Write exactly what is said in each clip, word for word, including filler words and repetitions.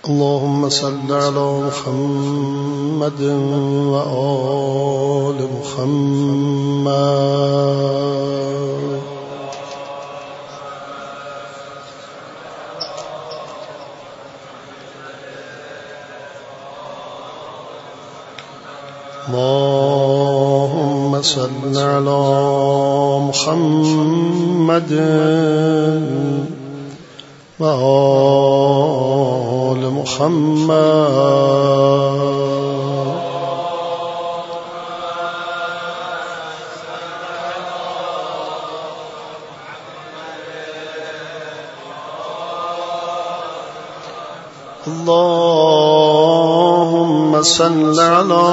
اللهم صل على محمد وآل محمد. اللهم صل على محمد وآل محمد. اللهم صل على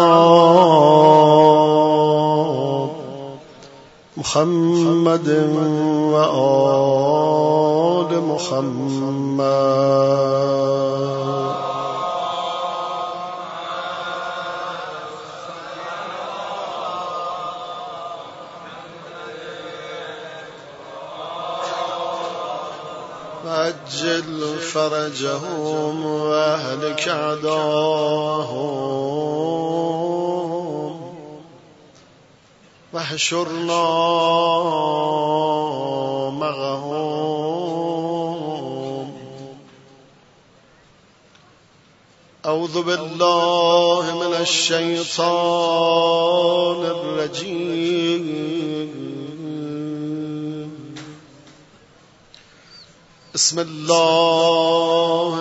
محمد وآل محمد. وعجل فرجهم واهلك أعداءهم واحشرنا معهم. أعوذ بالله من الشيطان الرجيم. بسم الله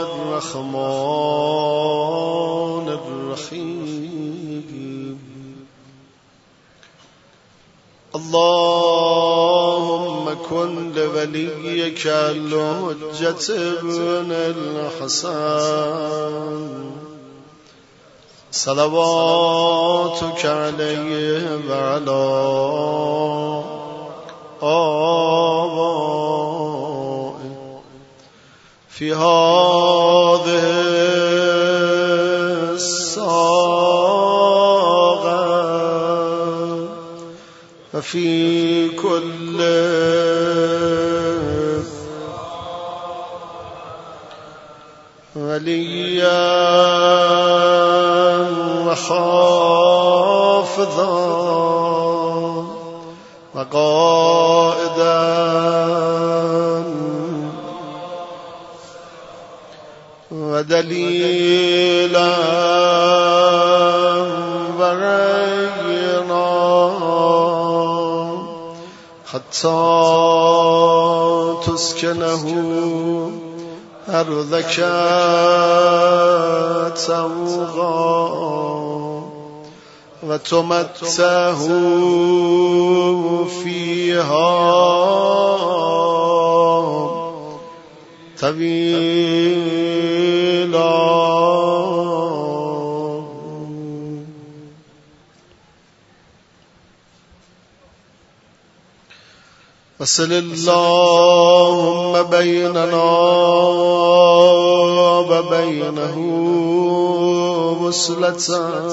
الرحمن الرحيم. اللهم كن لوليك الحجة ابن الحسن صلواتك عليه وعلى آبائه في هذه الساعة وفي كل وليا وحافظا وقائدا ودليلا ورينا حتى تسكنه أرضك طوعا وتمتعه فيها طويلا. وصل اللهم بيننا وبينه وصلة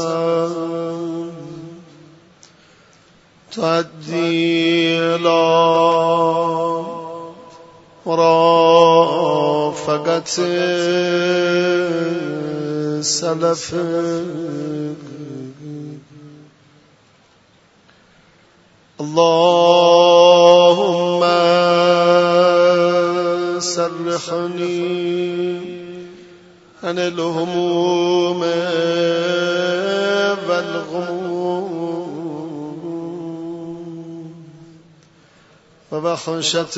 تؤدي إلى مرافقة سلف. اللهم سرحني عن الهموم والغموم ووحشة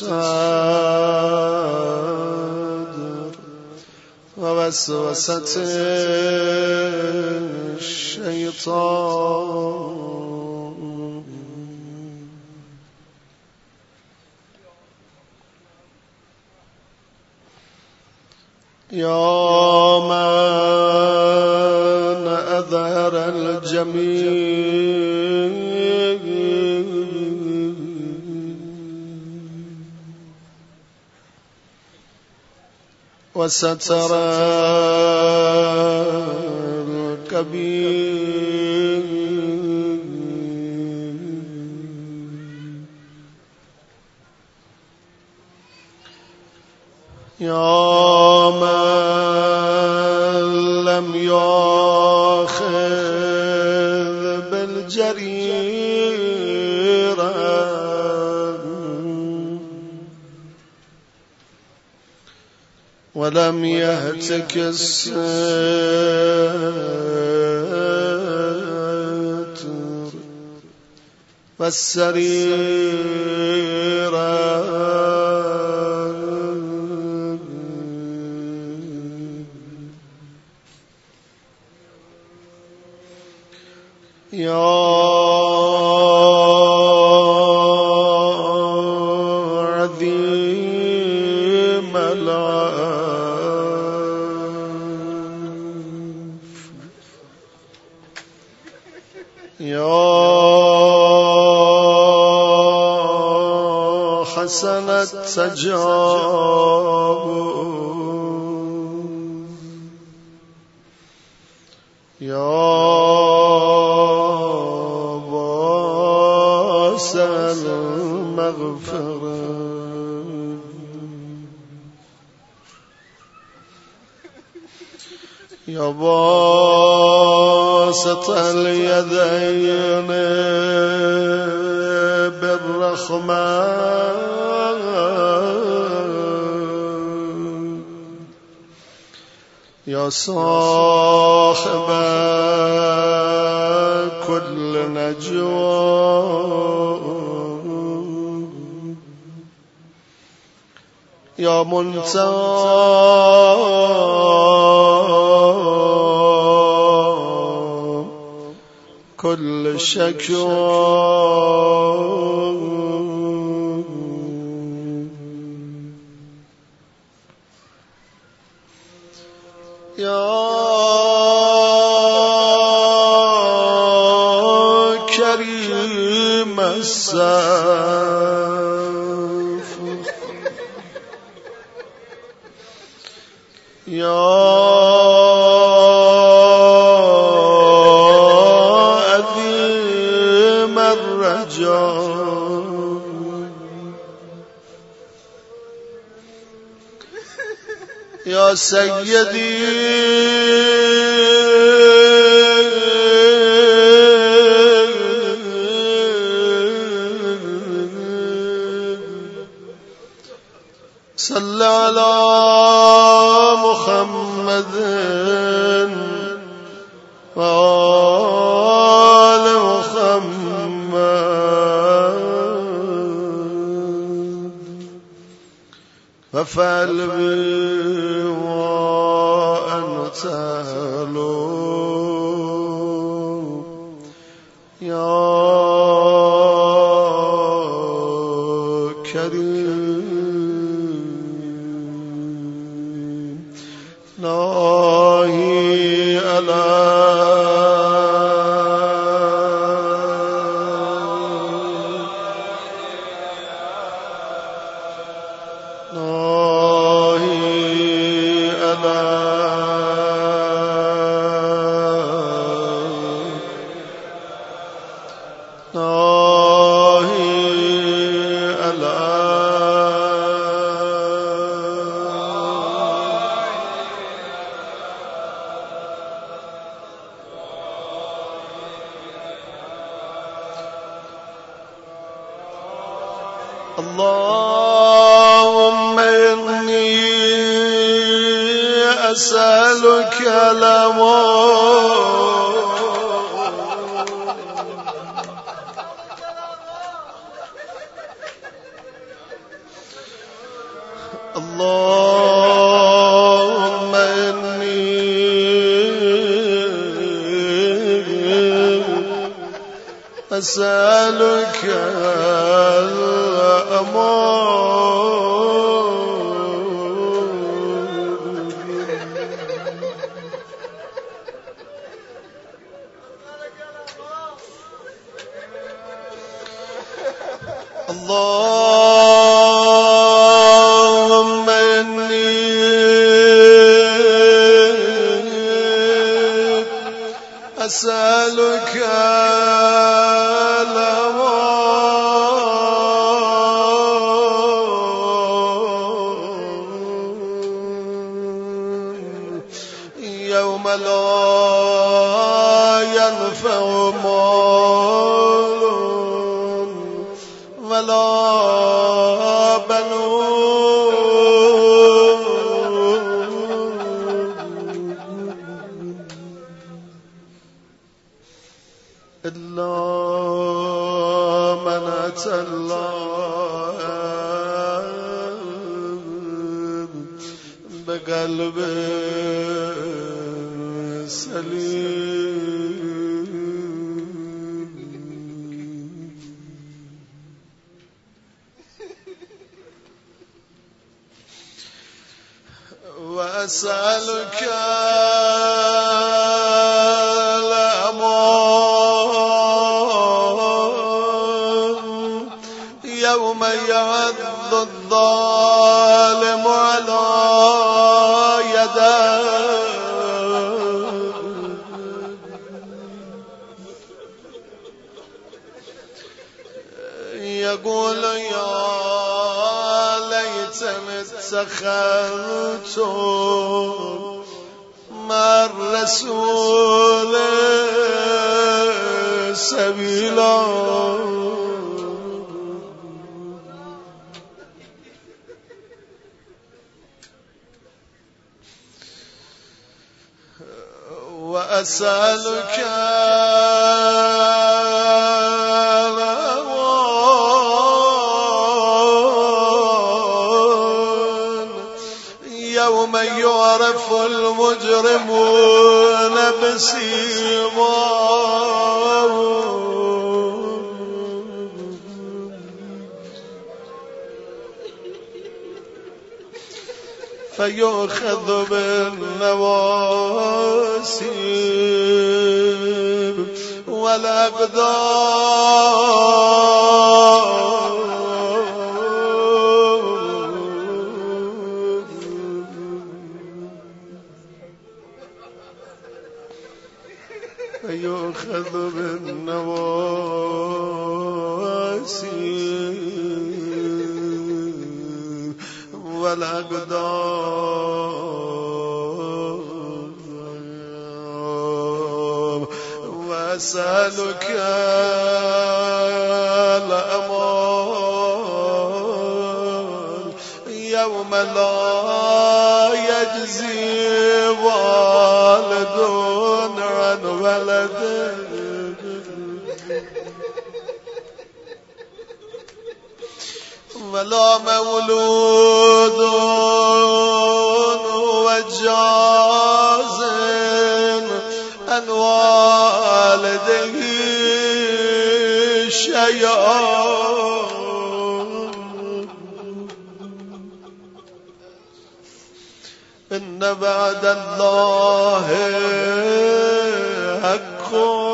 الصدر ووسوسة الشيطان. يا من أظهر الجميل وستر الكبير يا من لم ياخذ بالجريرة ولم يهتك الستر والسريرة يا عظيم العفو يا حسن التجاوز يا المغفرة يا باسط اليدين بالرحمة يا صاحب كل نجوى يا منتهى كل شكوى يا كريم السيف يا عظيم الرجاء يا سيدي صل على محمد وآل محمد وفعل بي وأنت له يا كريم ناهي ألا اللهم إني أسألك الأمور اللهم إني أسألك اللهم إني أسألك الأمور يوم لا ينفع مال ولا بنون إلا من أتى الله بقلب سليم. وأسألك الأمان يوم يعض الظالم على يديه يقول يا ليتني اتخذت مع الرسول سبيلا. وأسألك يوم يعرف المجرمون بسيماهم فيؤخذ بالنواسي والأقدام فيؤخذ بالنواسي والأقدام. وأسألك الأمان يوم لا يجزي والد عن ولده ولا مولود وجاز عن والده شيئا. إن بعد الله حق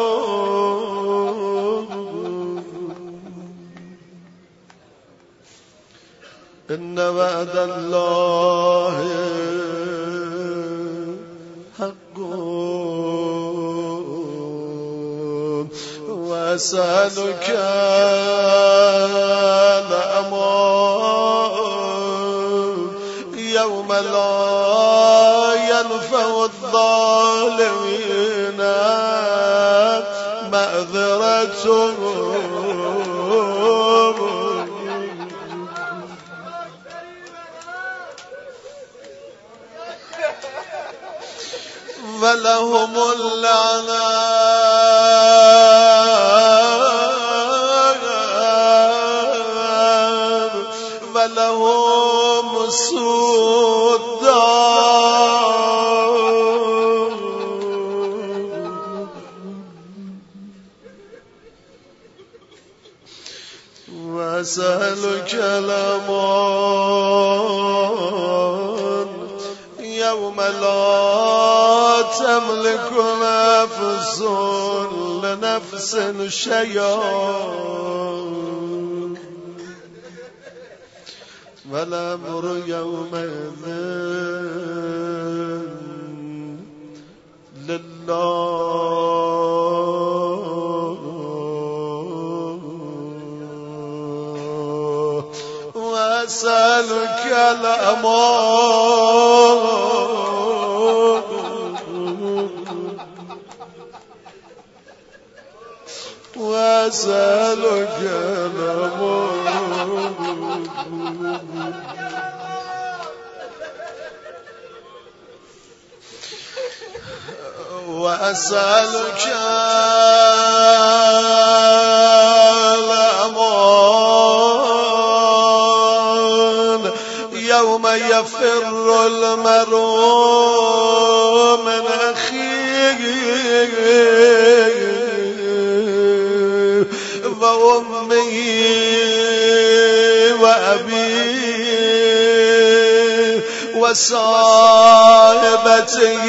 إن وعد الله حق. وأسألك الأمان يوم لا ينفع الظالمين معذرتهم ولهم اللعنة ولهم سوء الدار. وأسألك الأمان يوم لا تملك نفس لنفس شيئا والأمر يومئذ لله. وأسألك الأمان وأسألك الأمور وأسألك الأمان يوم يفر المرء من أخيه وأمه وأبيه وصاحبته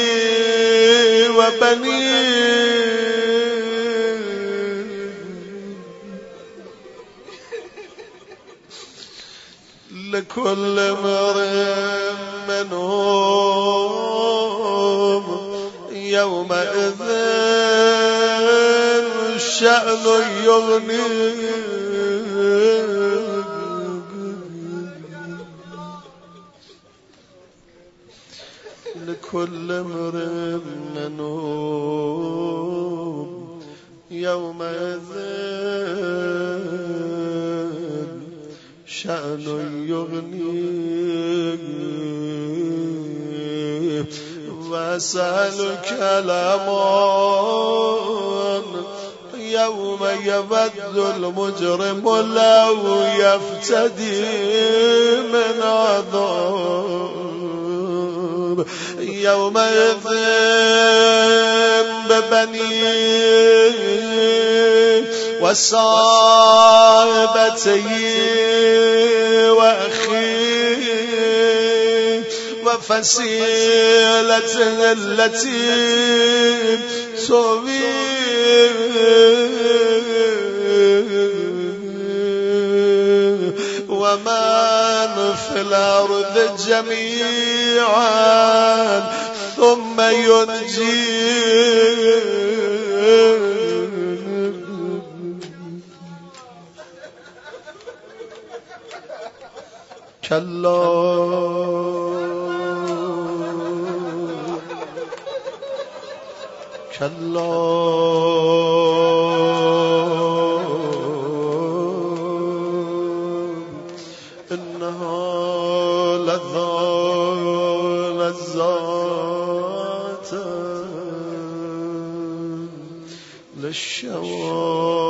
وبنيه لكل امرئ منهم يومئذ شأن يغنيه لكل امرئ منهم يومئذ شأن يغنيه وأسألك الأمان يوم يبد المجرم لو يفتدي من عذاب يومئذ ببنيه وصاحبته وأخيه وفصيلته التي تؤويه ومن في الأرض جميعا ثم ينجيه كلا كلا إنها لظى لذات للشوى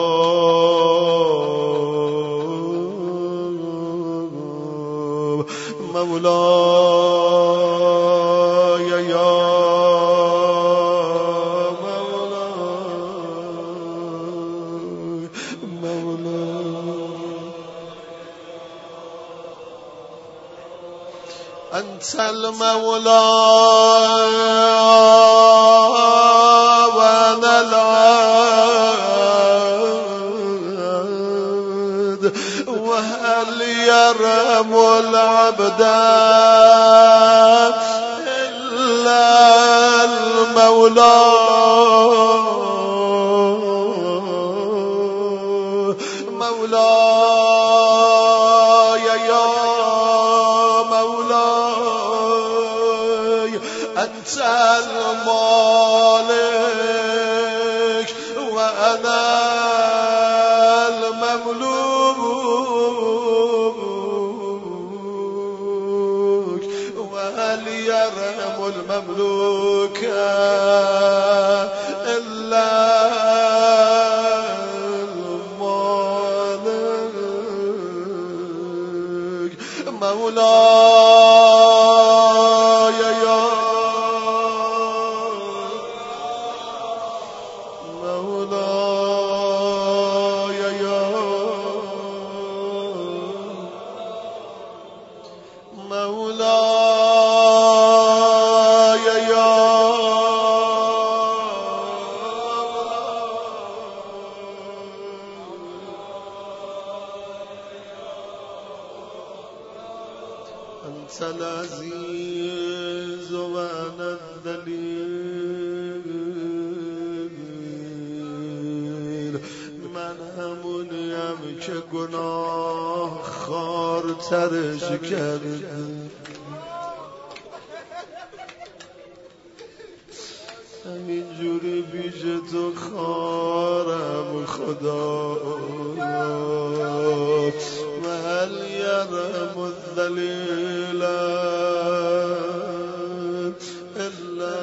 مولاي يا مولاي مولاي أنت المولى وأنا العبد وهل يرحم العبد إلا المولى مولاي يا مولاي أنت المالك وأنا المملوك وهل يرحم المملوك إلا المالك مولاي يا مولاي يا مولاي يا أنت العزيز وأنا الذليل من همونیم که گناه خار ترش کرده همینجوری پیش تو خارم خدا و هل یرم الذلیل الا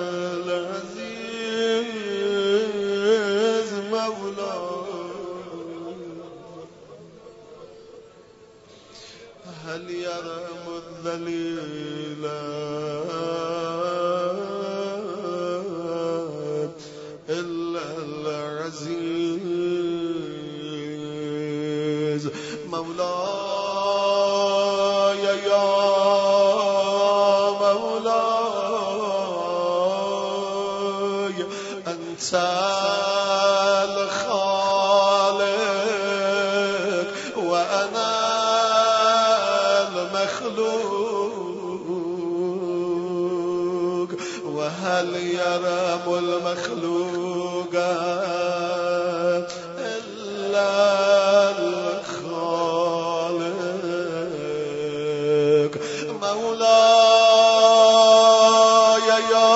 العزیز مولا هل یرم الذلیل إلا العزيز مولاي يا مولاي أنت الخالق وأنا المخلوق وهل يرم المخلوق إلا الخالق مولاي يا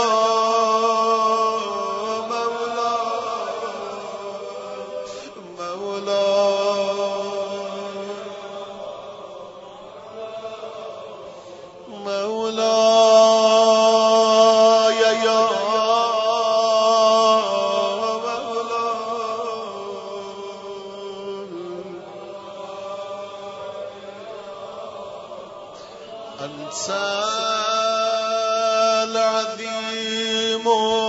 مولاي مولاي مولاي يا أنت العظيم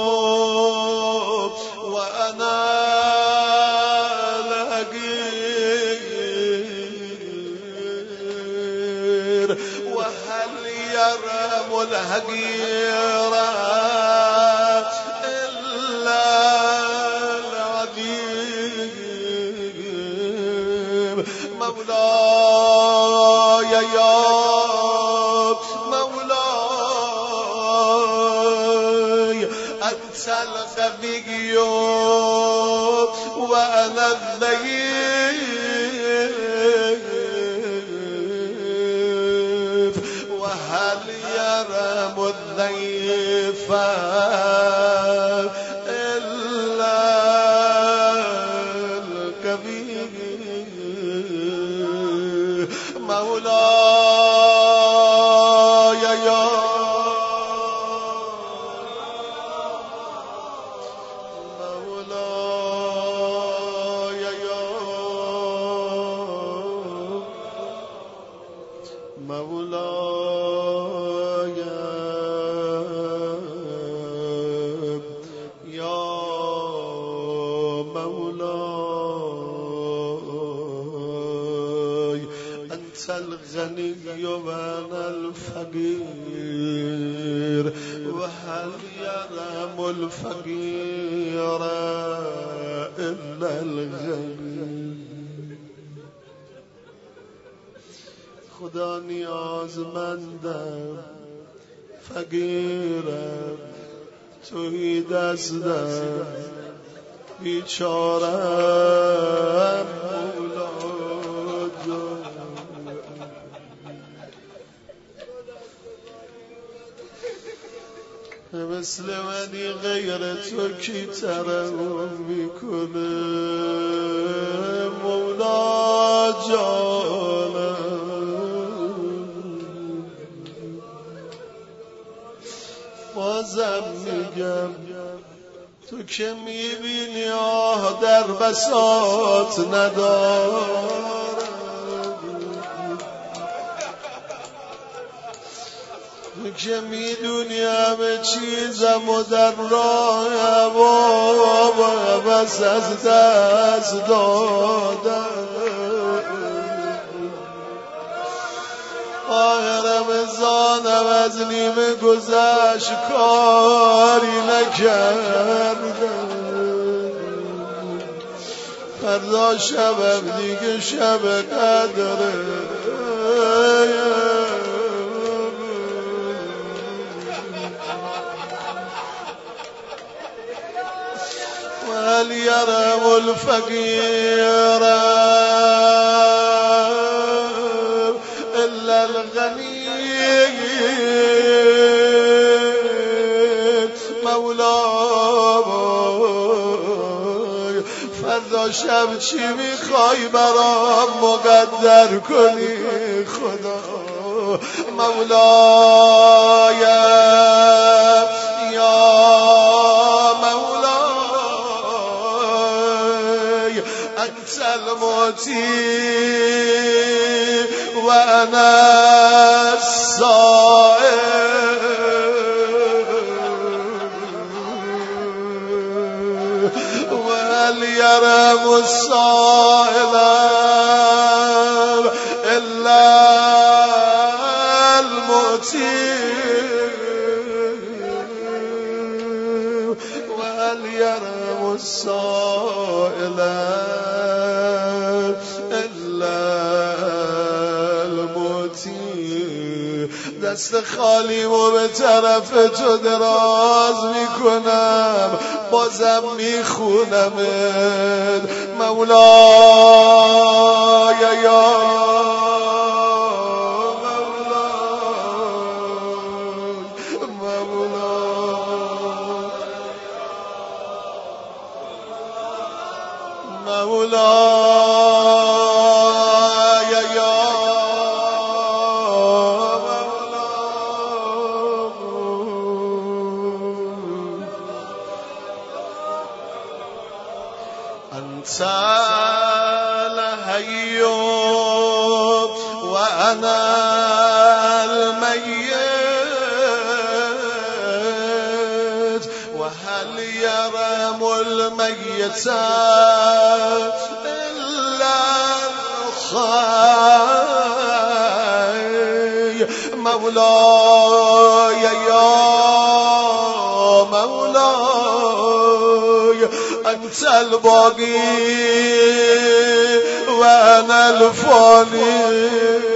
وأنا الهجير وهل يرم الهجير إلا العظيم مولاي يا أنت الغني وأنا الضيف وهل يرم الضيف إلا الكبير مولاي يا مولاي يا مولاي أنت الغني وأنا الفقير وهل يرم الفقير إلا الغني خدا نیازمندم فقیرم توی دستم بیچارم مولا جان مثل منی غیر تو کی ترحم میکنه مولا جانم بازم میگم تو که میبینی آه در بساط ندارم تو که میدونی همه چیزم و در راهم و بس از دست دادم آخرم زانم از نیمه گذشت کاری نکردم فردا شبم دیگه شب قدره وهل يرم الفقير إلا الغني مولاي فردا شب چی میخوای برام مقدر کنی خدا مولایم یا مولای انت المعطی و انا وهل يرم السائل إلا المعطي وهل يرم السائل إلا المعطي دست خالیمو به طرف تو دراز میکنم بازم میخونمت مولای یا مولاي يا أنت الحي وأنا الميت وهل يرم الميت إلا الحي مولاي يا مولاي أنت الباقي وأنا الفاني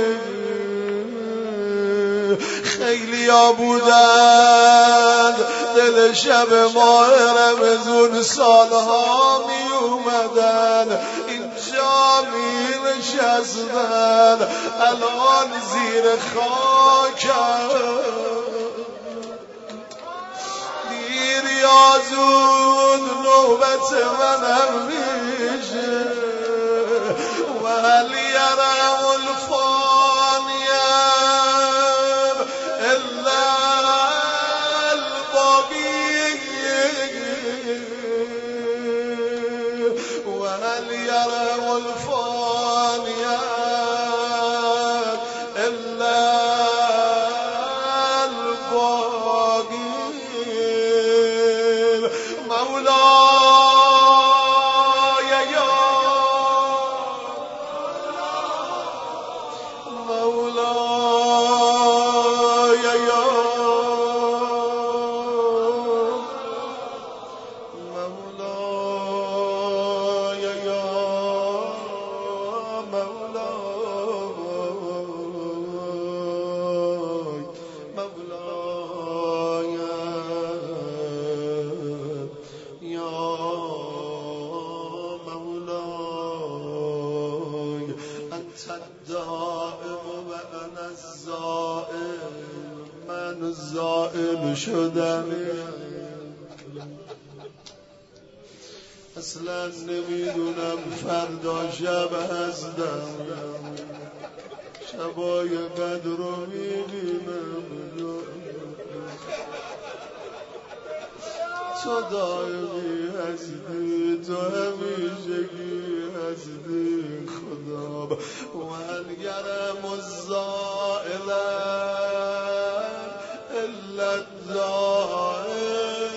خیلیا بودن دل شب ماه رمضان سالها می اومدن اینجا می نشستن الان زیر خاکم دیر یا زود نوبت منم میشه و هل یرم الفانیم الا الباقی و هل یرم الفانیم الا الباقی مولاي يا مولاي يا مولاي يا مولاي مولاي يا مولاي أنت الدائم وأنا الزائل من الزائل شدم اصلا نمیدونم فردا شب هستم شبای قدر رو میبینم تو دائمی هستی تو همیشگی هستی خدا و هل یرم الزائل الا الزائل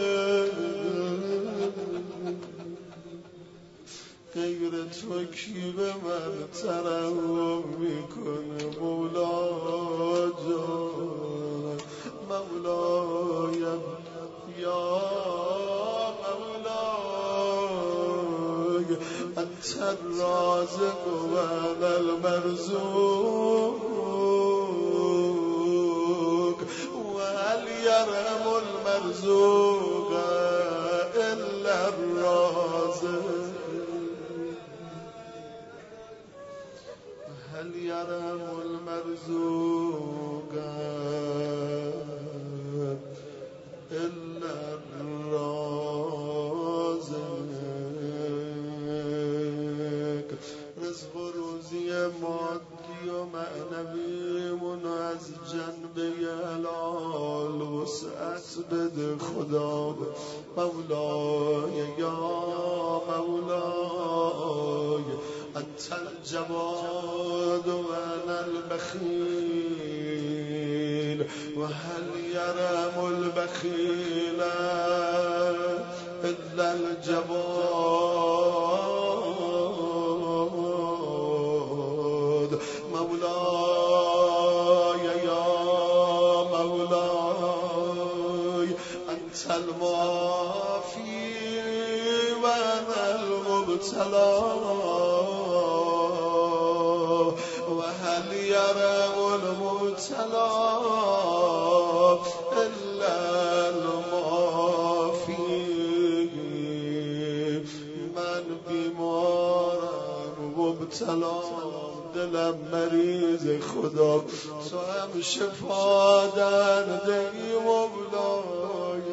غیر تو کی به من ترحم میکنه مولا جان مولایم یا مولاي أنت الرازق وأنا المرزوق وهل يرم المرزوق إلا الرازق هل يرم المرزوق إلا الرازق خدا مولای یا مولای انت الجواد و انا البخیل و هل یرم البخیل الا الجواد مولای یا مولای انت المعافی و انا المبتلا و هل یرم المبتلا الا المعافی من بیمارم مبتلا دلم مریض خدا تو هم شفا دهنده مولای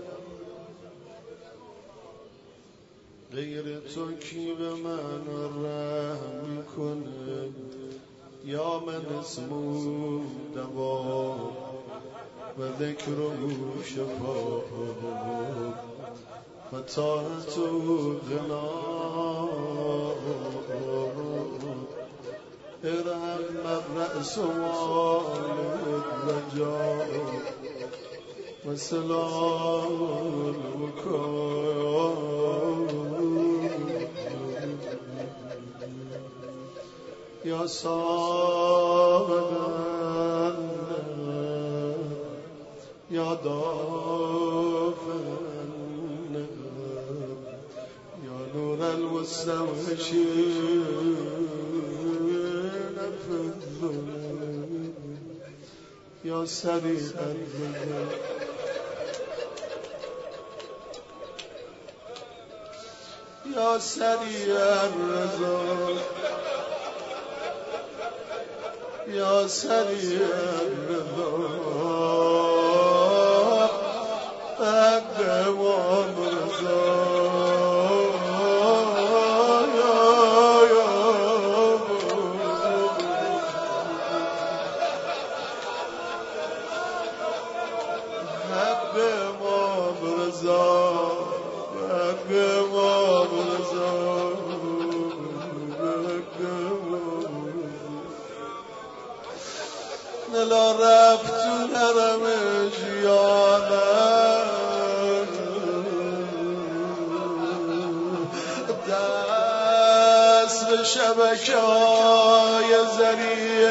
غیر تو کی به من رحم میکنه یا من اسمو دوا و ذکر شفا و طاعت غنا ارحم مبرأس والد رجاء و سلام البکاء یا صابرا یا دافعا یا نور المستوحشین فی الظلم یا سریع الرضا یا سریع الرضا یا سریع الرضا اقدم رضا نلا رفت تو حرم جیانم دست به شبکه های زری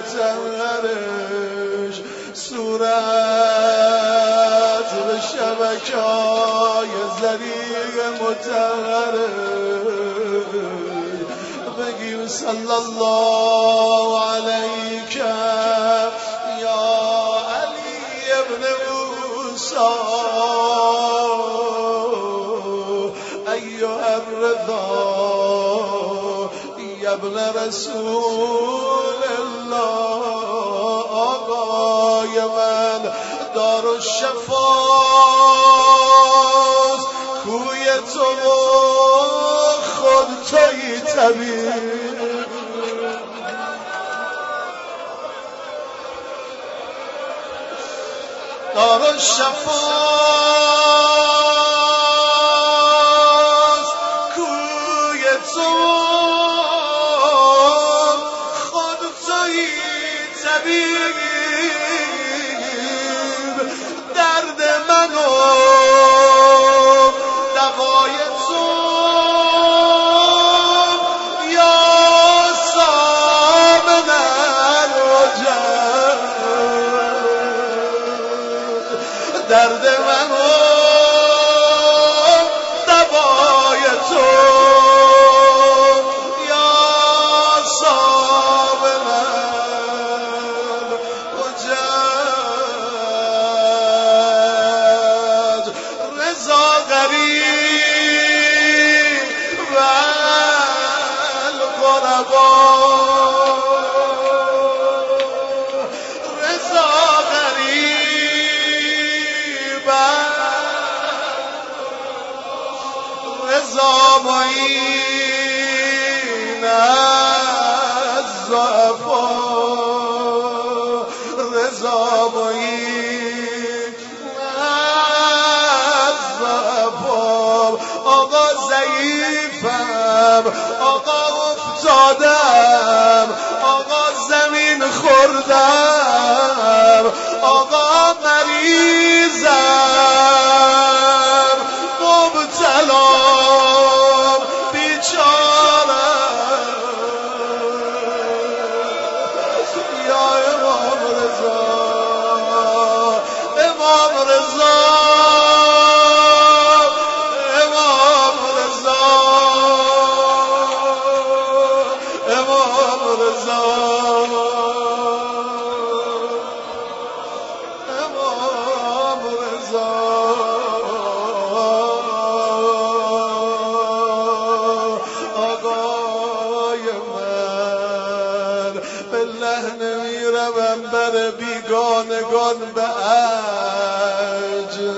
مطهرش صورت به شبکه های زری مطهرش بگیم صلی الله علیک یا علی ابن موسی ایها الرضا یا ابن رسول الله آقای من دارالشفاست کوی تو خود توی طبیب دارالشفاست کوی تو خود توی طبیب درد منو دوای تو یا سامن الوجع درد منو دوای تو یا سامن الوجع رضا غریب و الغربا رضا غریب رضا معین الضعفا رضا معین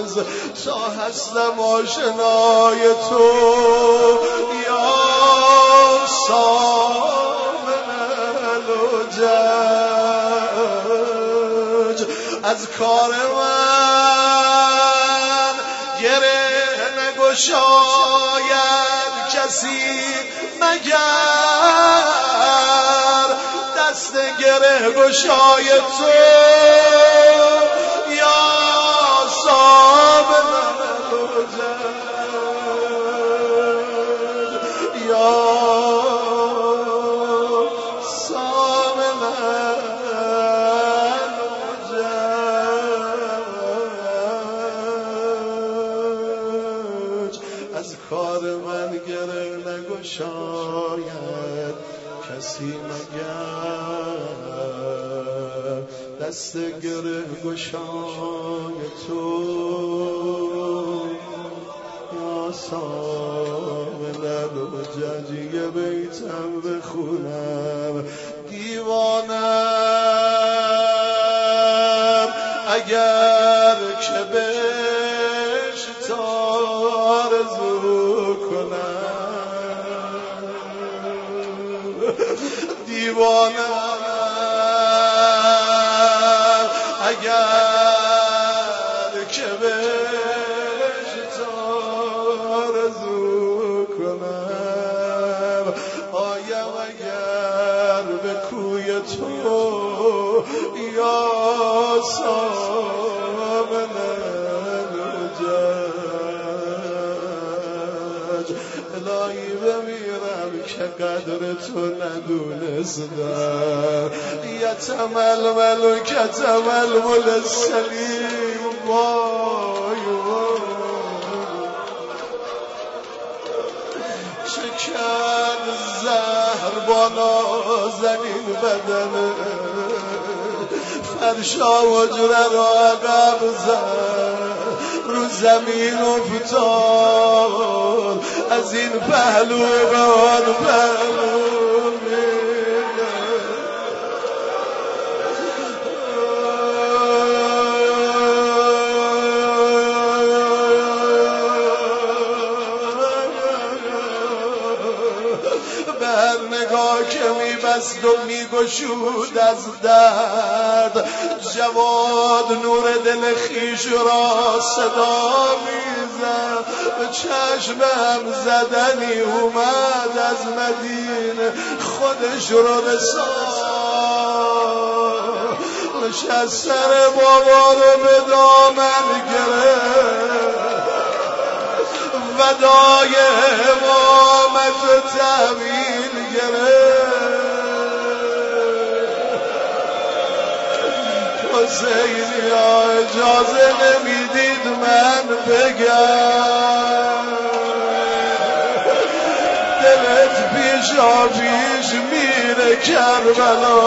روز تا هستم آشنای تو یا سامن الحجج. از کار من گره نگشاید کسی مگر دست گره گشای تو یا سامن الحجج یا سامن الحجج. از کار من گره نگشاید کسی مگر دست گره گشای تو یا سامن الحجج. یه بیتم بخونم دیوانم اگر که بهش آرزو کنم، دیوانم اگر که بهش آرزو کنم، آیم اگر به کوی تو یا سامن الحجج. الهی بمیرم که قدر تو ندونستم، یتململ و کتململ السلیم. وای وای چکن زهر با نازنین بدن فرشا و جره را عقب زد، رو زمین افتاد از این پهلو به آن پهلو بر نگاه که میبست و میگشود از درد، جواد نور دل خیش را صدا میزد. به چشمم زدنی اومد از مدینه، خودش رو رسان نشست سر بابا رو به دامن گرفت، ودای امامت و تحویل گرفت. حسینی ها اجازه نمیدید من بگم، دلت پیشا پیش میره کربلا،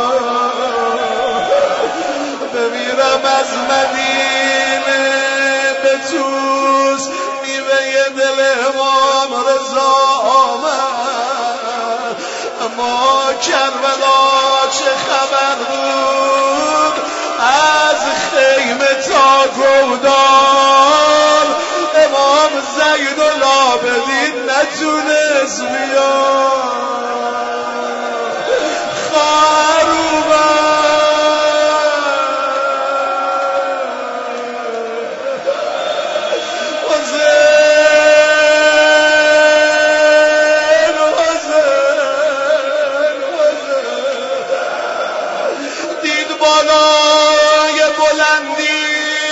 بمیرم از مدینه به توس، میوه دل امام رضا آمد. اما کربلا چه خبر بود از خیمه تا گودال، امام زید العابدین نتونست بیاد. خواهر بالای بلندی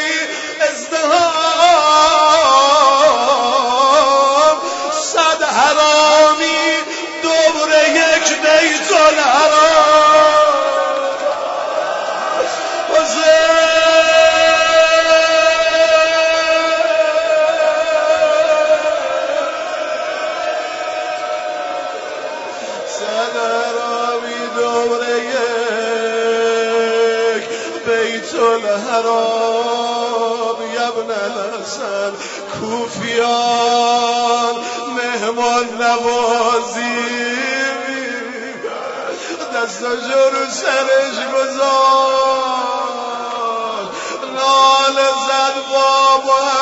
ازدهام، صد حرامی دور یک بیت الحرام. صد حرامی دور یک بیت الحرام. ابن الحسن کوفیان مهمان نوازی، دستاشو رو سرش گذاشت، نال زد بابا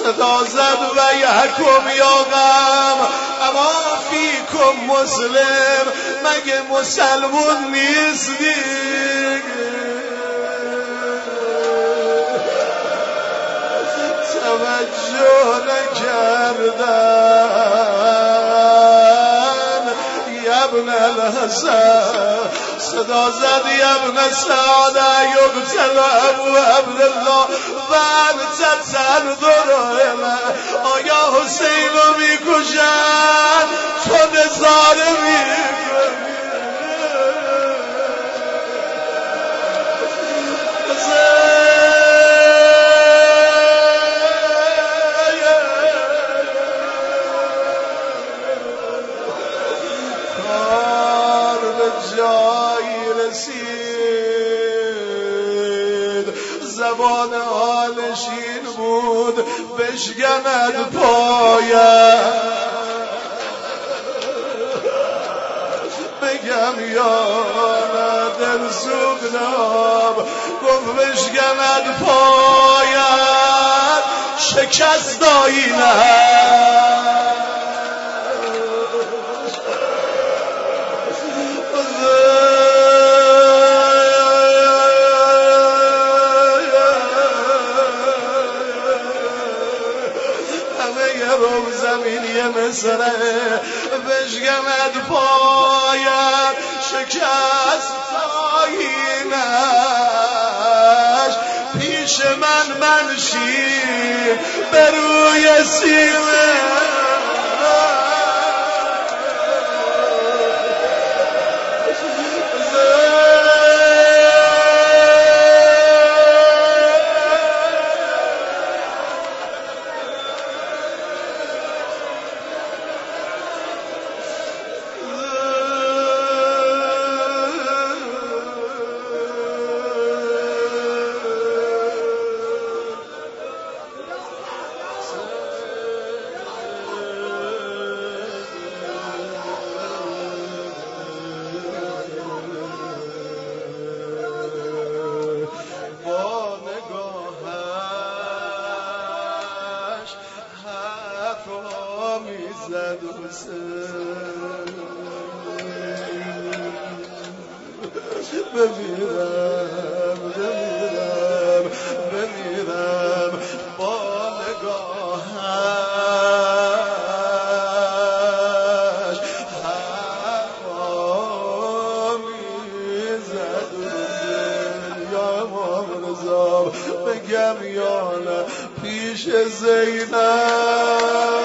صدا زد و یحکم یا قوم اما فیکم مسلم، مگه مسلمون نیستی؟ توجه نکردن ابن الحسن، صدا زد ابن سعد یقتل ابو عبدالله و انت تنظر الیه. آیا حسین رو میکشن تو نظاره میکنی؟ زبان آلشین بود بشکند پایم، بگم یا دل سوگنام، گفت بشکند پایم شکست آینه مصره بشکند پایم شکست آیینش، پیش من منشین به روی سینه بمیرم بمیرم بمیرم با نگاهش حرفا میزد یا امام رضا، بگم یا نه پیش زینب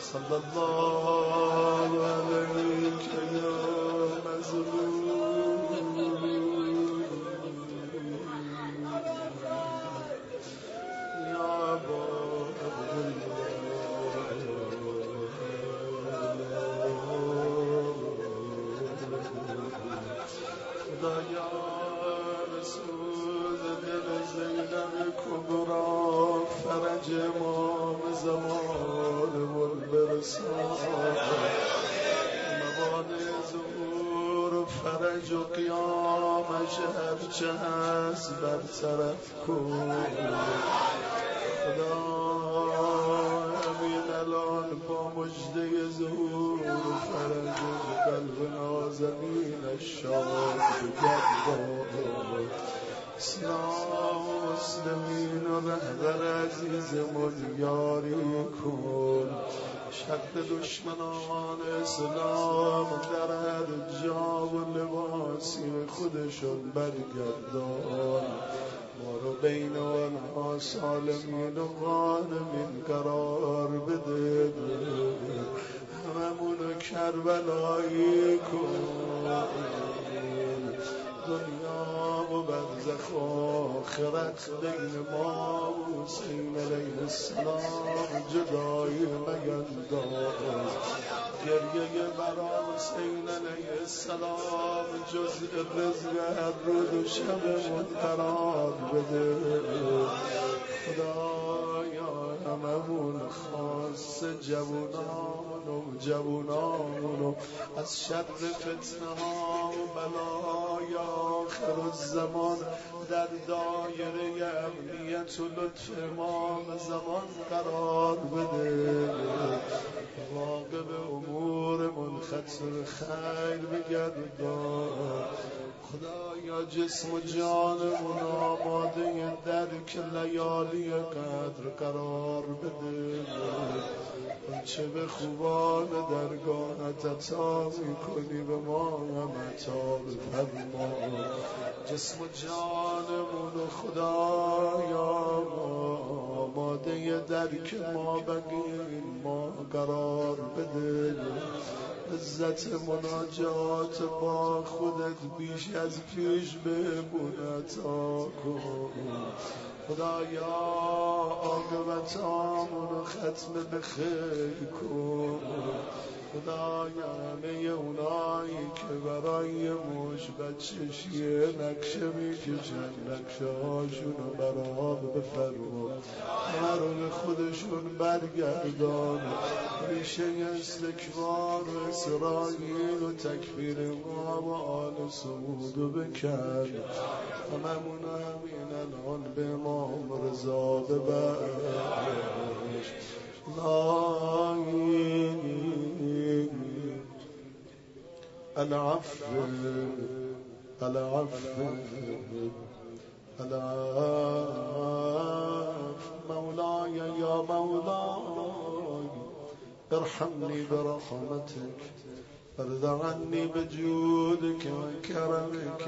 صلى الله عليك يا مظلوم يا أبا خدا یا رسول دل زینب کبرا فرج امام زمان ول برسان موانع ظهور و فرج و قیامش هرچه هست برطرف کن خدا همین الان با مژده ظهور و فرج و قلب نازنینش شاد بگردان اسلام و مسلمین و رهبر عزیزمون یاری کن شق دشمنان اسلام در هر جا و لباسی خودشون برگردان ما رو بین آنها سالمین و غانمین قرار بده هممونو کربلایی کن دنیا و برزخ و آخرت بین ما و حسین علیه السلام جدایی مینداز گریه برا حسین علیه السلام جز رزق هر روز و شبمون قرار بده خدایا هممون خاص جوانان و جوانان و از شر فتنه ها و بلای آخر الزمان در دایره امنیت و لطف امام زمان قرار بده واقع به امور منخطر خیر بگردان خدایا جسم و جانمون آماده درک لیالی قدر قرار بده چه به خوبان درگاهت عطا میکنی به ما هم عطا بفرما جسم و جانمون خدایا آماده درک ما بقیه ما قرار بده عزت مناجات با خودت بیش از پیش بمون عطا کن خدایا عاقبتامونو ختم به خیر کن خدایا همه اونایی که برای موش بچشیه نقشه میکشن نقشه هاشونو برام بفرما همه رو به خودشون برگردان ریشه استکبار و اسرائیل و تکفیر ما و آل سعودو بکن هممون همین الان به امام رضا ببخش العفو العفو العفو مولاي يا مولاي ارحمني برحمتك وارض عني بجودك وكرمك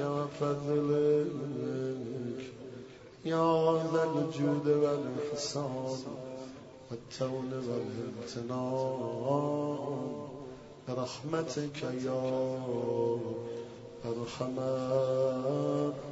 وفضلك يا ذا الجود والإحسان والتول والامتنان برحمتك يا أرحم